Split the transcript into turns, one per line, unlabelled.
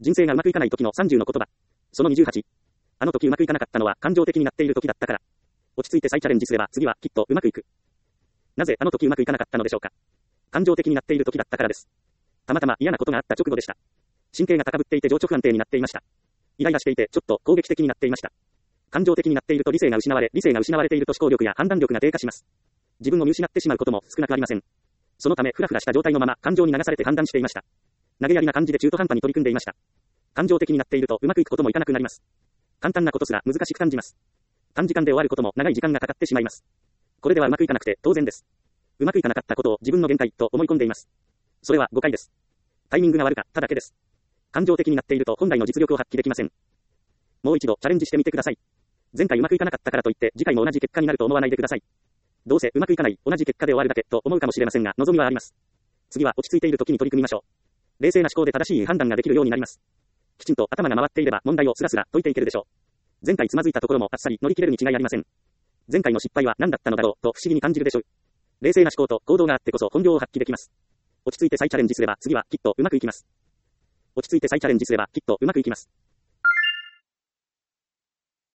人生がうまくいかない時の30の言葉。その28。あの時うまくいかなかったのは感情的になっている時だったから。落ち着いて再チャレンジすれば次はきっとうまくいく。なぜあの時うまくいかなかったのでしょうか。感情的になっている時だったからです。たまたま嫌なことがあった直後でした。神経が高ぶっていて情緒不安定になっていました。イライラしていてちょっと攻撃的になっていました。感情的になっていると理性が失われていると思考力や判断力が低下します。自分を見失ってしまうことも少なくありません。そのためフラフラした状態のまま感情に流されて判断していました。投げやりな感じで中途半端に取り組んでいました。感情的になっているとうまくいくこともいかなくなります。簡単なことすら難しく感じます。短時間で終わることも長い時間がかかってしまいます。これではうまくいかなくて当然です。うまくいかなかったことを自分の限界と思い込んでいます。それは誤解です。タイミングが悪かっただけです。感情的になっていると本来の実力を発揮できません。もう一度チャレンジしてみてください。前回うまくいかなかったからといって次回も同じ結果になると思わないでください。どうせうまくいかない、同じ結果で終わるだけと思うかもしれませんが、望みはあります。次は落ち着いている時に取り組みましょう。冷静な思考で正しい判断ができるようになります。きちんと頭が回っていれば問題をスラスラ解いていけるでしょう。前回つまずいたところもあっさり乗り切れるに違いありません。前回の失敗は何だったのだろうと不思議に感じるでしょう。冷静な思考と行動があってこそ本領を発揮できます。落ち着いて再チャレンジすれば次はきっとうまくいきます。落ち着いて再チャレンジすればきっとうまくいきます。